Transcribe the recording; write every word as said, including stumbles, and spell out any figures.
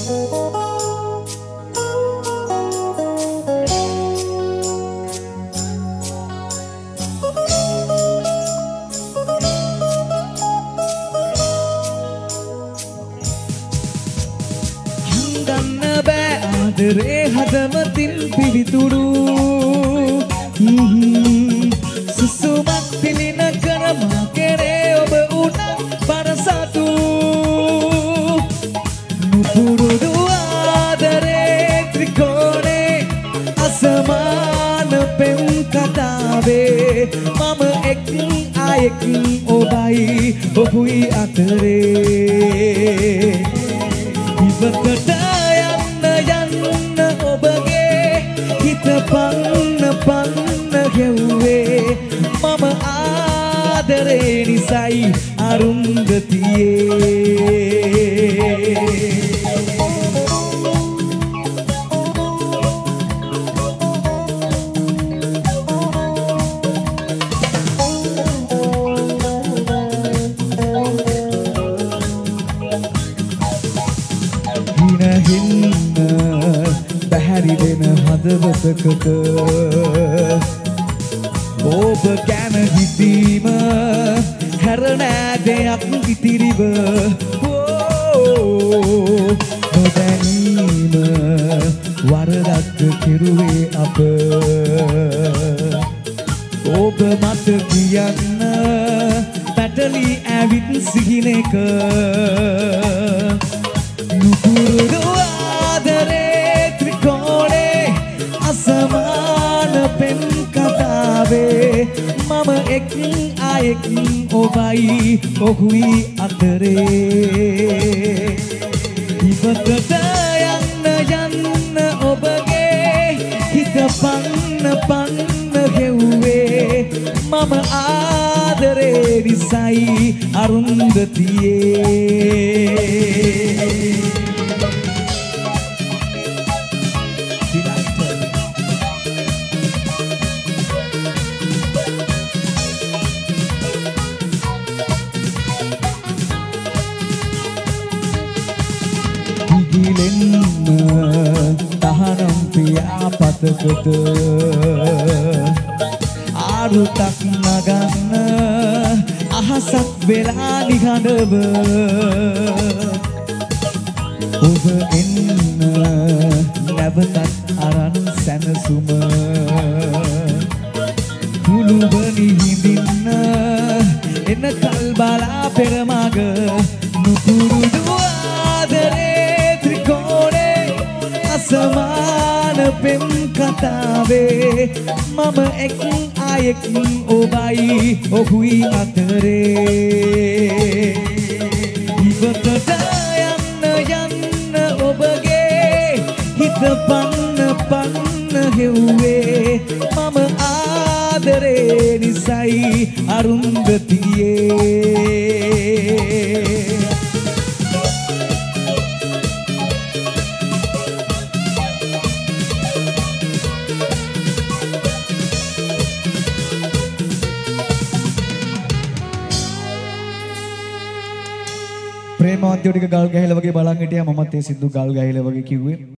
ආදරේ හදවතින් පිවිතුරු සුසුමක් පිළින කර මා කෙරේ ඔබ උන පරසතු නුපුරුදු ආදරේ ත්‍රිකෝණේ අසමාන පෙම් කතාවේ මම එක් ආයෙක් ඔබයි ඔබුයි අතරේ ඉවකට යන්න ඔබගේ හිත පන්න පන්න ගෙව්වේ මම ආදරේ නිසයි අරුන්දතියේ බැහැරි වෙන හදවතකට ඔබ ගැන හිතීම හැර නෑ දෙයක් ඉතිරිව නොදැනීම වරදක් කෙරුවේ අප ඔබ මට කියන්න පැටලි ඇවිත් සිහිනක නුපුරුදු ආදරේ ත්‍රිකෝණේ අසමාන පෙම් කතාවේ මම එක් ආයෙක් ඔබයි ඔහුයි අතරේ ඉවතට යන්න යන්න ඔබගේ හිත පන්න පන්න ගෙව්වේ මම ආදරේ නිසයි අරුන්දතියේ ගිලෙන්න තහනම් පියාපතකට ආරුතක් නගන්න අහසක් වෙලා නිහඬව ඔබ එන්න නැවතත් අරන් සැනසුම පුළුවනි හිඳින්න එන කල් බලා පෙරමග නුපුරුදු ආදරේ ත්‍රිකෝණේ අසමාන පෙම් කතාවේ මම එක් ආයෙක් ඔබයි ඔහුයි අතරේ ඉවතට යන්න යන්න ඔබගේ හිත පන්න පන්න හෙව්වේ මම ආදරේ නිසයි අරුන්දතියේ ප්‍රේමාන්තයෝ ටික ගල් ගහලා වගේ බලන් හිටියා මමත් ඒ සිද්දු ගල් ගහලා වගේ කිව්වේ